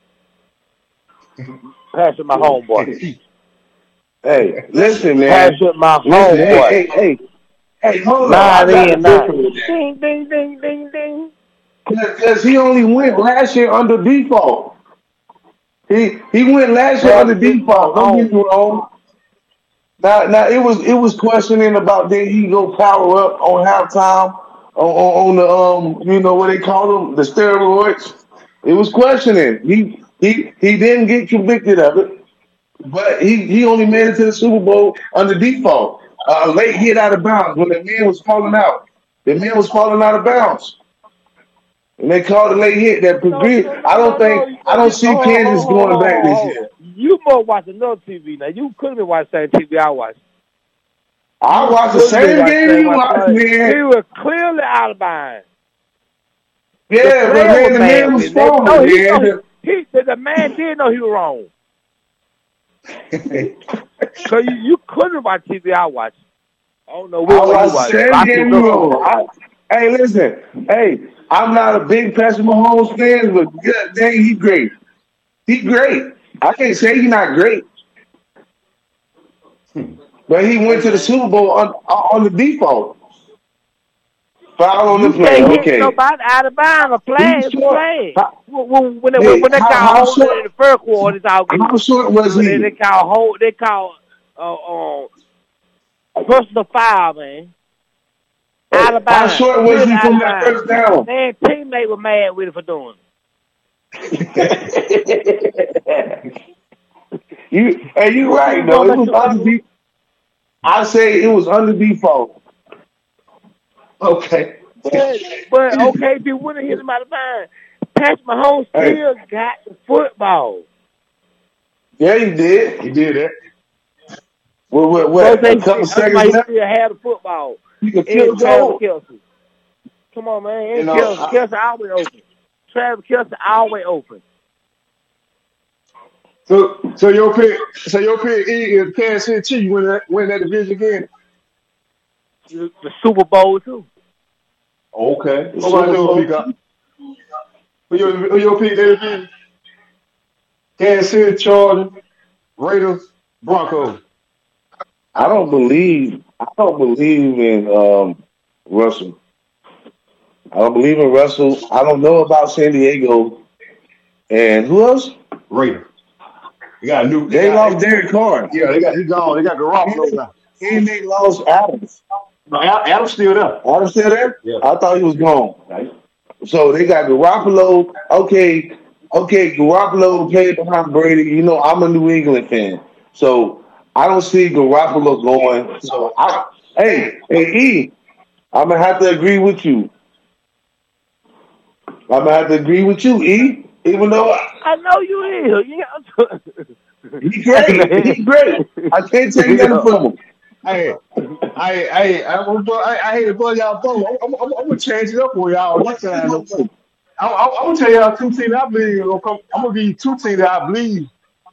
Pass it my homeboy. Hey, listen, man. Pass it my homeboy. Hey, hold on. Ding, ding, ding, ding, ding. Because he only went last year under default. He went last year under default. Don't get me wrong. Now it was questioning about did he go power up on halftime on the what they call them, the steroids. It was questioning. He didn't get convicted of it, but he only made it to the Super Bowl under default. A late hit out of bounds when the man was falling out. The man was falling out of bounds. And they called a late hit that prevented. I don't see Kansas going back this year. you more watch another TV now. You couldn't have watched the same TV I watched. I watched the same game you watched, man. He was clearly out of bounds. Yeah, but man, the man was strong, man. The man did know he was wrong. So you couldn't watch TV I watched. I don't know what you watched. Hey, listen. Hey, I'm not a big Patrick Mahomes fan, but good dang, he's great. He's great. I can't say he's not great. But he went to the Super Bowl on the default. Foul on the play. Okay. Nobody out of bounds. A flag is a flag. When they call hold in the first quarter, it's all good. How short was he? They call personal foul, man. Out of bounds. How short was he from that first down? Man, teammate was mad with it for doing it. You right, though. It was under default. I say it was under default. Okay. But okay, if you wouldn't hit him out of mind, Patrick Mahomes still got the football. Yeah, he did. He did that. What? A couple seconds left. Still had the football. You can kill Joe. Kelce. Come on, man. Kelce always open. Travis Kelce always open. So your pick is Kansas City Chiefs win that division again. The Super Bowl too. Okay. What about your pick? Who your pick that division? Kansas City, Chargers, Raiders, Broncos. I don't believe in Russell. I don't believe in Russell. I don't know about San Diego. And who else? Raiders. They lost Derek Carr. Yeah, he's gone. They got Garoppolo now. And they lost Adams. No, Adams still there. Adams still there? Yeah. I thought he was gone. Right? So they got Garoppolo. Okay, Garoppolo played behind Brady. You know, I'm a New England fan. So I don't see Garoppolo going. So hey, E, I'm going to have to agree with you. E. Even though I know you is. Yeah. He's great. He's great. I can't take nothing from him. I hate to bug y'all both. I'm gonna change it up for y'all. I'm gonna tell y'all two teams I believe are gonna come. I'm gonna give you two teams that I believe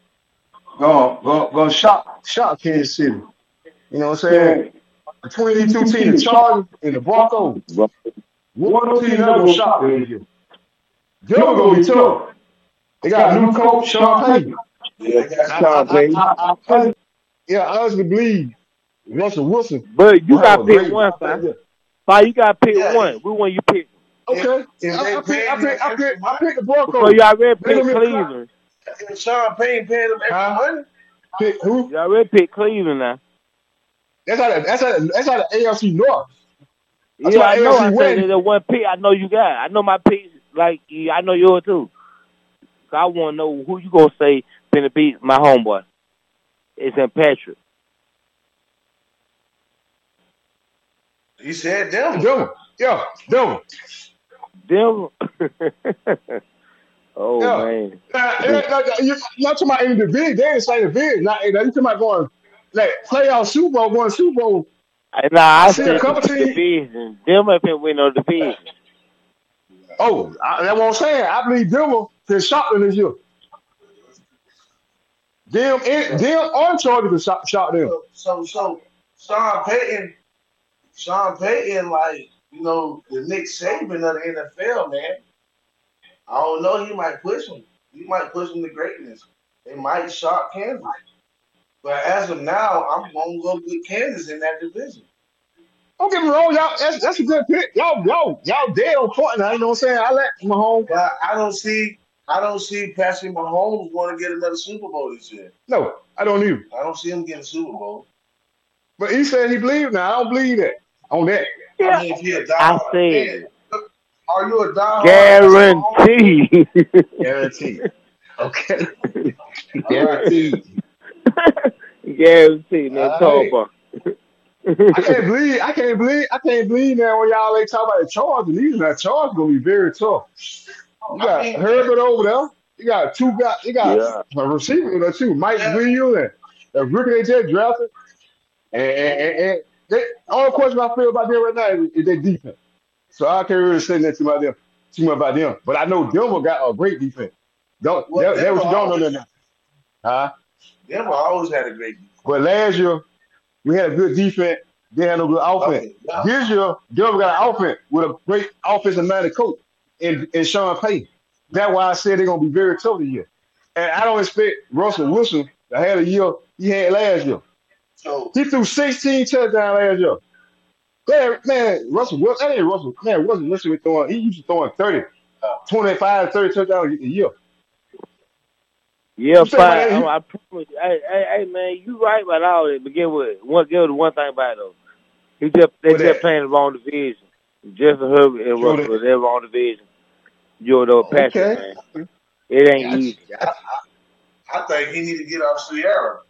gonna shock Kansas City. You know what I'm saying? Between these two teams, the Chargers and the Broncos. One of those teams not gonna shock them this year. Denver gonna be tough. They got a new coach, Sean Payton. Yeah, that's Sean Payton. I honestly believe Russell Wilson. But you got to pick one, fam. You got to pick one. Which one you pick? Okay. I pick the Broncos. So you already picked Cleveland. Sean Payton paying them extra money. Pick who? You already picked Cleveland now. That's out of AFC North. That's I know. AFC I West. said the one pick I know you got. I know my picks. Like I know yours too. So I want to know who you gonna say finna beat my homeboy. It's St. Patrick. He said Denver. Denver. Yeah, Denver. Denver. Oh man. You're not talking about in the division. They didn't say the division. You talking about going like playoff Super Bowl, going Super Bowl. Nah, I see said a couple teams. Division. Denver finna win on the division. Oh, that's what I'm saying. I believe Denver can shock them this year. Them on Chargers can shock them. So Sean Payton, like, you know, the Nick Saban of the NFL, man. I don't know. He might push him. He might push him to greatness. It might shock Kansas. But as of now, I'm going to go with Kansas in that division. Don't get me wrong, y'all. That's a good pick. Y'all dead on point now. You know what I'm saying? I like Mahomes. But I don't see Patrick Mahomes going to get another Super Bowl this year. No, I don't either. I don't see him getting a Super Bowl. But he said he believed now. I don't believe that. On that. Yeah. I mean, if you're a I diehard said fan, are you a diehard? Guarantee. Okay. Guaranteed. Guarantee. No talk. I can't believe now when y'all talk about the Chargers. These Chargers gonna be very tough. You got Herbert over there. You got two guys. You got Yeah. a receiver there too, Mike Williams and a rookie they just drafted. And they, all question I feel about them right now is their defense. So I can't really say that too much about them. But I know Denver got a great defense. Well, That Denver what you don't know always, that now. Huh? Denver always had a great defense. But last year we had a good defense. They had no good offense. Okay, yeah. This year Denver got an offense with a great offensive minded coach in Sean Payton. That's why I said they're gonna be very tough this year. And I don't expect Russell Wilson to have a year he had last year. So He threw 16 touchdowns last year. Man, Russell Wilson, that ain't Russell. Man, Russell Wilson was throwing, he used to throwing 30, 25, 30 touchdowns a year. Yeah, You say about fine. that, I promise. Hey, man, you right about all that. But get the one thing about it, though. They What just that? playing the wrong division. Justin Herbert and Show Russell, they're wrong division. You're the passion, Okay. man. It ain't Gotcha. easy. I think he need to get off Sierra.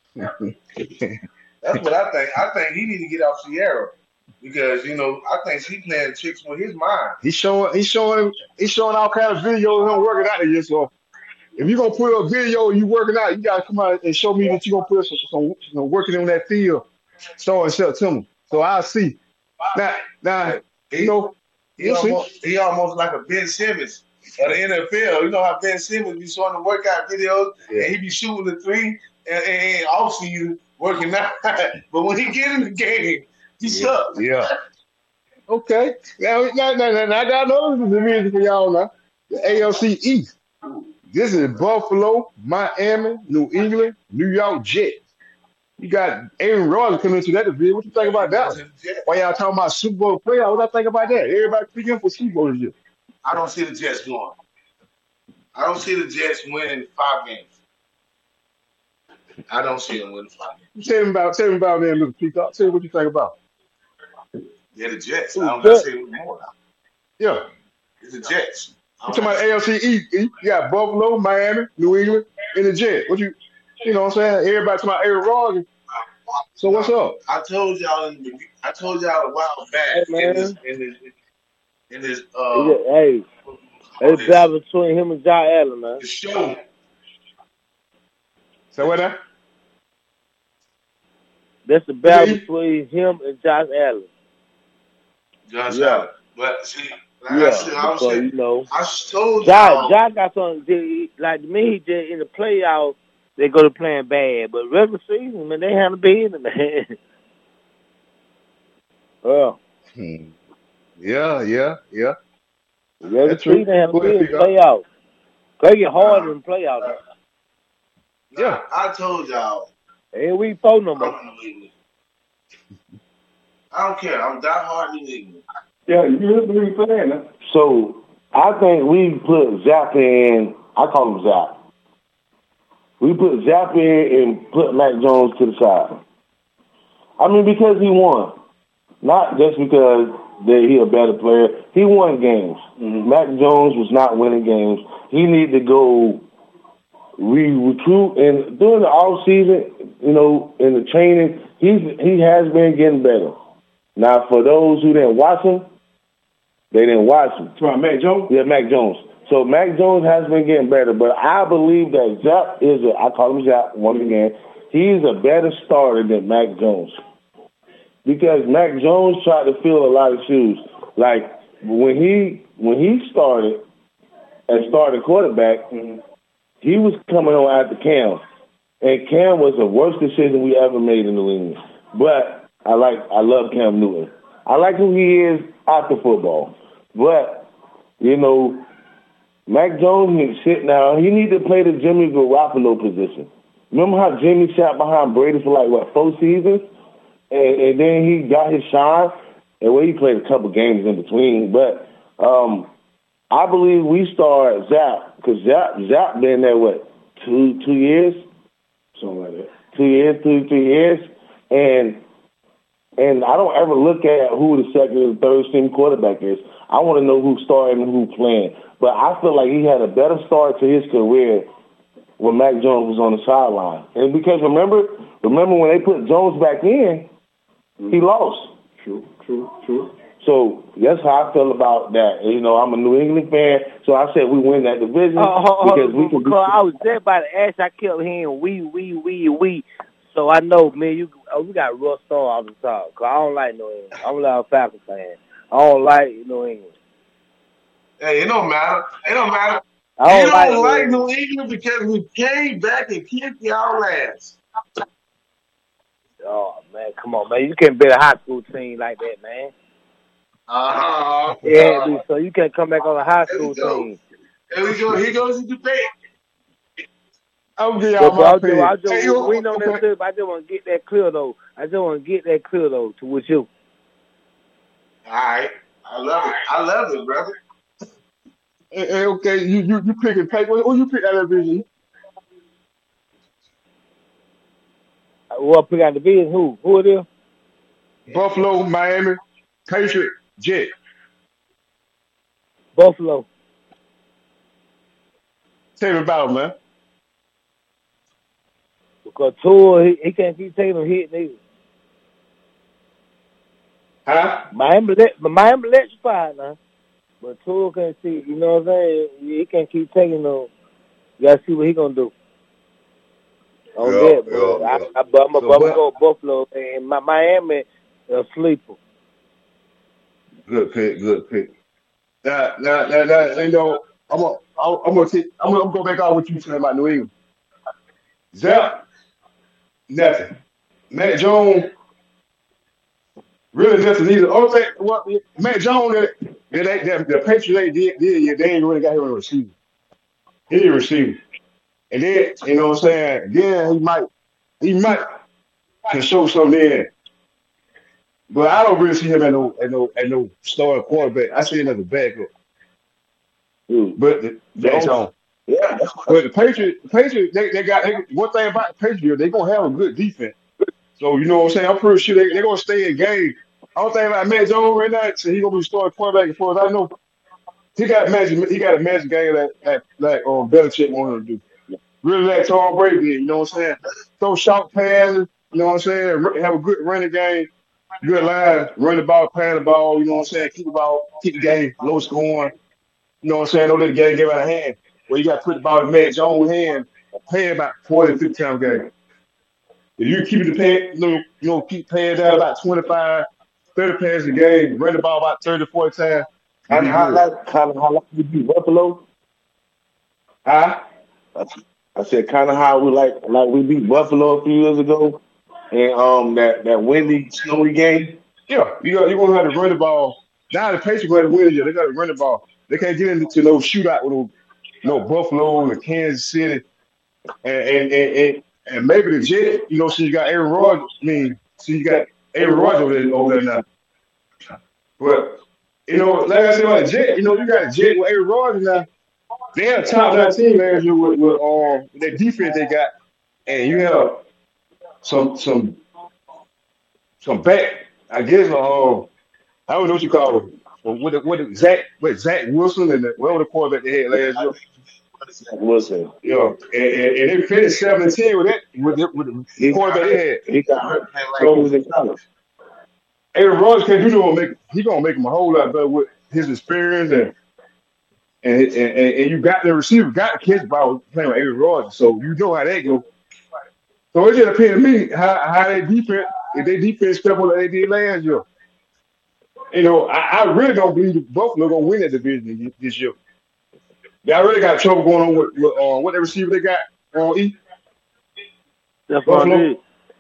That's what I think. I think he need to get off Sierra because I think he playing tricks with his mind. He's showing all kinds of videos of him working out there. So if you're gonna put a video of you working out, you gotta come out and show me that you're gonna put some working on that field starting September. So I'll see. Now He we'll see. he almost like a Ben Simmons of the NFL. You know how Ben Simmons be showing the workout videos Yeah. and he be shooting the three and off season working out. But when he get in the game, he sucks. Yeah. Okay. Now I got another division for y'all now. The AFC East. This is Buffalo, Miami, New England, New York Jets. You got Aaron Rodgers coming into that division. What you think about that one? Why y'all talking about Super Bowl playoff? What I think about that? Everybody picking for Super Bowl this year. I don't see the Jets going. I don't see the Jets winning 5 games. I don't see them winning 5 games. Tell me about that, little Peacock. Tell me what you think about. Yeah, the Jets. I don't say it more. Yeah. It's the Jets. You talking about AFC East? You got Buffalo, Miami, New England, and the Jets. What you know what I'm saying? Everybody talking about Aaron Rodgers. So what's up? I told y'all a while back in this Hey, it's battle between him and Josh Allen, man. the show. So what that? That's the battle between him and Josh Allen. Josh Yeah. Allen. But see, like Yeah, I said, I because, you know, told y'all. Josh got something. Like to me, he just in the playoffs they go to playing bad, but regular season, man, they handle business, man. Well, Yeah. regular That's true. season they handle Go ahead, business. Peacock. Playoffs, they get harder than playoffs. Yeah. I told y'all. Ain't week 4 no more. I'm in New England. I don't care. I'm diehard New England. Yeah, you heard what he's saying. So I think we put Zap in. I call him Zap. We put Zap in and put Mac Jones to the side. I mean, because he won. Not just because he's a better player. He won games. Mm-hmm. Mac Jones was not winning games. He needed to go recruit. And during the off season, in the training, he has been getting better. Now, for those who didn't watch him, they didn't watch him. Right, Mac Jones? Yeah, Mac Jones. So Mac Jones has been getting better, but I believe that Zap I call him Zap once again, he's a better starter than Mac Jones. Because Mac Jones tried to fill a lot of shoes. Like when he started as starting quarterback, he was coming on after Cam. And Cam was the worst decision we ever made in New England. But I love Cam Newton. I like who he is after football. But, Mac Jones needs to sit now. He needs to play the Jimmy Garoppolo position. Remember how Jimmy sat behind Brady for 4 seasons? And then he got his shine? And he played a couple games in between. But I believe we start Zap. Because Zap been there, 2 years? Something like that. 2 years, 3 years. And I don't ever look at who the second or third string quarterback is. I want to know who's starting and who's playing. But I feel like he had a better start to his career when Mac Jones was on the sideline. And because remember when they put Jones back in, he lost. True. So that's how I feel about that. You know, I'm a New England fan, so I said we win that division because we can. I was just about to ask. I kept hearing we. So I know, man, we got rough start off the top. Cause I don't like New England. I'm a Falcons fan. I don't like New England. Hey, it don't matter. It don't matter. I You don't don't like New New England because we came back and kicked y'all ass. Oh man, come on, man. You can't beat a high school team like that, man. Yeah, so you can't come back on a high school team. There we go. Here goes the debate. I'm gonna give y'all my opinion. We know that too, but I just want to get that clear though. To with you. All right, I love it, brother. Hey, okay, you picking paper? Who you pick out of the division? Well, pick out the division. Who it is? Buffalo, Miami, Patriot, Jet. Buffalo. Tell me about it, man. Because Tua, he can't keep taking them hit either. Huh? Miami electrified now. But Tua can't see, you know what I'm saying? He can't keep taking them. You gotta see what he gonna do. I'm gonna go Buffalo and Miami a sleeper. Good pick. Now, you know, I'm gonna go back on what you said about New England. Zach, nothing. Matt Jones, really nothing either. Only thing, what Matt Jones, the Patriots they ain't really got him a receiver. He didn't receive. And then, you know what I'm saying? Again, he might can show something in. But I don't really see him at no starting quarterback. I see him as a backup. But Matt Jones. Yeah. But the Patriots, they got one thing about the Patriots, they're gonna have a good defense. So you know what I'm saying? I'm pretty sure they're gonna stay in game. I don't think about Matt Jones right now, so he's gonna be starting quarterback as far as I know. He got a magic game that Belichick wanted him to do. Really like Tom Brady, you know what I'm saying? Throw short passes, you know what I'm saying? Have a good running game, good line, run the ball, pass the ball, you know what I'm saying? Keep the game low scoring. You know what I'm saying? Don't let the game get out of hand. Well, you got to put the ball in Matt Jones' hand, pay about 40 to 50 times a game. If you keep the pay, keep paying down about 25, 30 passes a game, run the ball about 30 to 40 times. And how long we beat Buffalo? Huh? I said kind of how we beat Buffalo a few years ago, and that windy, snowy game. Yeah, you're gonna have to run the ball. Now the Patriots got to win. They got to run the ball. They can't get into no shootout with no Buffalo and Kansas City, and maybe the Jets. You know, so you got Aaron Rodgers. You got Aaron Rodgers over there now. But you know, like I said about the Jets, you got a Jet with Aaron Rodgers now. They had a top 9 team last year with their defense they got, and you have some back. I guess I don't know what you call them. With Zach Wilson and whatever the quarterback they had last year. Zach Wilson. Yeah, and they finished 7-10 with the quarterback they had. He got hurt like he was in college. Aaron Rodgers he's gonna make him a whole lot better with his experience and you got the receiver got to catch the ball playing with Aaron Rodgers, so you know how that goes. So it just depends on me how they defense, if they defense step on like they did last year. You know, I really don't believe Buffalo gonna win that division this year. They already got trouble going on with what the receiver they got on E. Buffalo.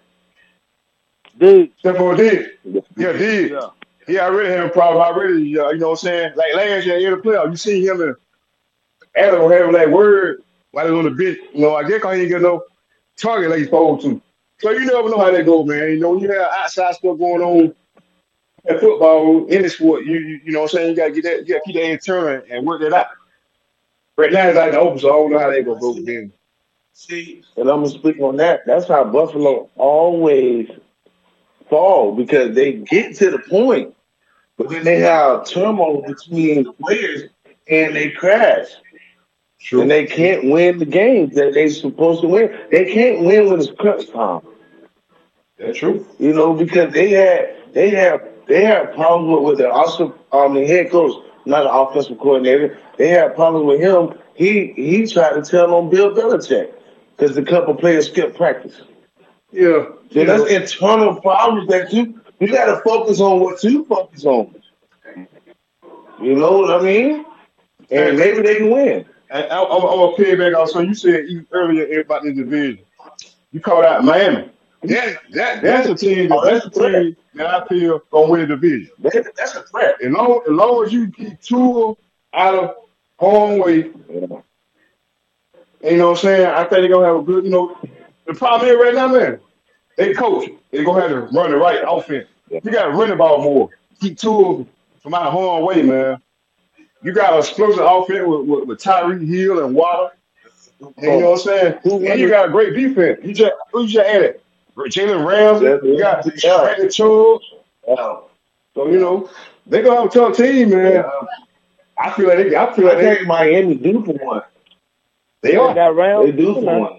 Stephon Diggs. Yeah, Diggs. Yeah. He already had a problem already. You know what I'm saying? Like last year in the playoff, you see him and Adam having that word while he's on the bench. You know, I guess he ain't get no target like he's supposed to. So you never know how that go, man. You know, you have outside stuff going on in football, any sport. You know what I'm saying? You gotta get that. You gotta keep that internal and work that out. Right now it's like the open, so I don't know how they gonna go again. See, and I'm gonna speak on that. That's how Buffalo always fall, because they get to the point, but then they have turmoil between players and they crash. True. And they can't win the games that they're supposed to win. They can't win when it's crunch time. That's true. You know, because they have they had problems with the head coach, not the offensive coordinator. They had problems with him. He tried to tell on Bill Belichick because a couple players skipped practice. Yeah. So that's internal problems that you got to focus on what you focus on. You know what I mean? And maybe they can win. I'm going to piggyback on something you said earlier about the division. You called out Miami. That's a team that I feel going to win the division. That's a threat. As long as you keep Tua out of home way, you know what I'm saying? I think they're going to have a good, the problem is right now, man, they coach. They're going to have to run the right offense. You got to run the ball more. Keep Tua from out of home way, man. You got an explosive offense with Tyreek Hill and Water. And you know what I'm saying? And you got a great defense. Who you just added? Jalen Ramsey. You got Brandon Chubb. So, they're going to have a tough team, man. I feel like they Miami do for one. They are. got Rams. They do for one.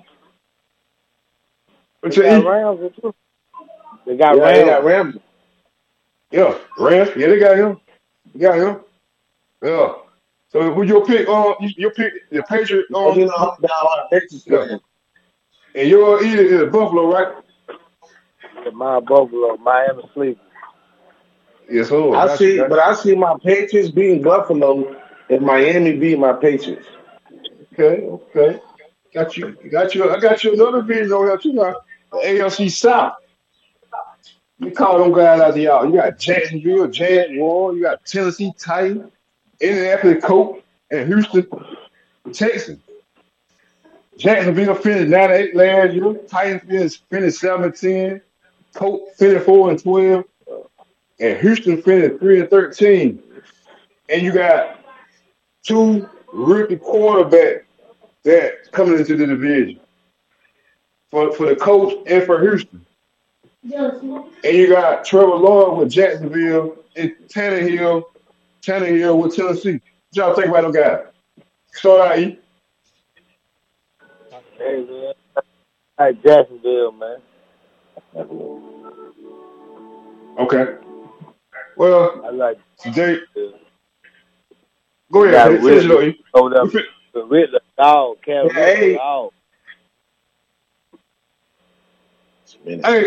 But They got Rams too. They got Rams. They got Ramsey. Yeah, Rams. Yeah, they got him. Yeah. So who your pick? Your pick the Patriots. Yeah. And your either is Buffalo, right? My Buffalo, Miami sleep. Yes, sir. I see my Patriots beating Buffalo and Miami beating my Patriots. Okay. Got you. I got you another video on here too now. The AFC South. You call them guys out there out. You got Jacksonville, Jaguars. You got Tennessee Titans, Indianapolis Colts, and Houston Texans. Jacksonville finished 9-8 last year. Titans finished 7-10. Colts finished 4-12. And Houston finished 3-13. And you got two rookie quarterbacks that coming into the division for the Colts and for Houston. And you got Trevor Lawrence with Jacksonville and Tannehill with Tennessee. What y'all think about them guys? Start out, E. Hey, man. Hey, Jacksonville, man. Okay. Well, I like today. Go ahead. Finish it up, E. over there. The Riddler dog, Cam Riddler dog. Hey,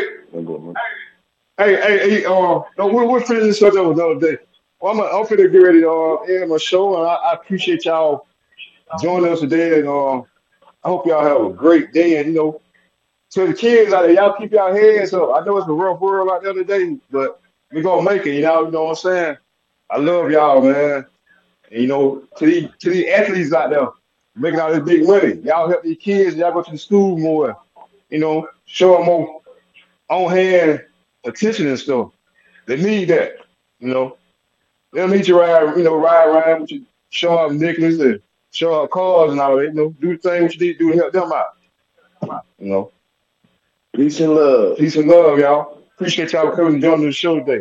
we'll finish this up another day. Well, I'm finna get ready to end my show, and I appreciate y'all joining us today, and I hope y'all have a great day. And to the kids out there, y'all keep y'all heads up. I know it's a rough world out there today, but we're gonna make it. You know what I'm saying? I love y'all, man. And to these athletes out there making all this big money, y'all help these kids. Y'all go to the school more. Show them more on-hand attention and stuff. They need that. They don't need you ride around with your Sean Nicholas and Sean cars and all that. Do the thing what you need to do to help them out. Peace and love. Peace and love, y'all. Appreciate y'all coming and joining the show today.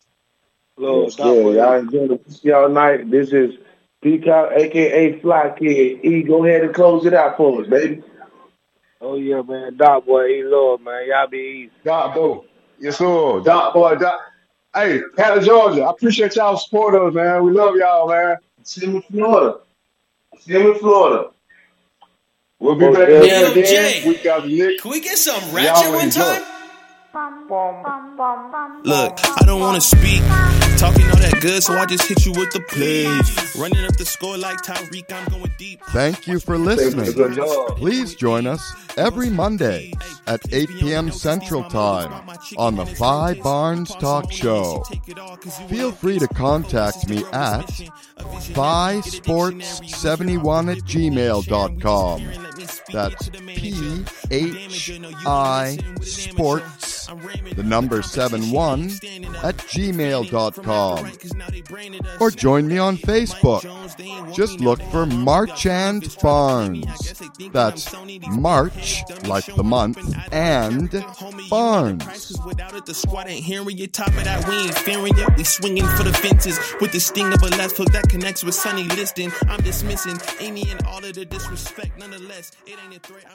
Y'all enjoy the y'all night. This is Peacock, a.k.a. Fly Kid. E, go ahead and close it out for us, baby. Oh, yeah, man. Doc Boy, E-Lord, man. Y'all be easy. Doc Boy. Yes, sir. Doc Boy. Hey, Cali, Georgia. I appreciate y'all support us, man. We love y'all, man. See you in Florida. We'll be back again. Jay, we got Nick. can we get some ratchet one time? Look, I don't want to speak, talking all that good, so I just hit you with the plays. Running up the score like Tyreek, I'm going deep. Thank you for listening. Please join us every Monday at 8 p.m. Central Time on the Phi Barnes Talk Show. Feel free to contact me at phisports71@gmail.com. That's PHI Sports, the number 71@gmail.com. Or join me on Facebook. Just look for Marchand Barnes. That's March, like the month, and Barnes. Without it, the squad ain't hearing you. Top of that, we ain't fearing it. We swinging for the fences with the sting of a left hook that connects with Sonny Liston. I'm dismissing any and all of the disrespect. Nonetheless, it ain't a threat.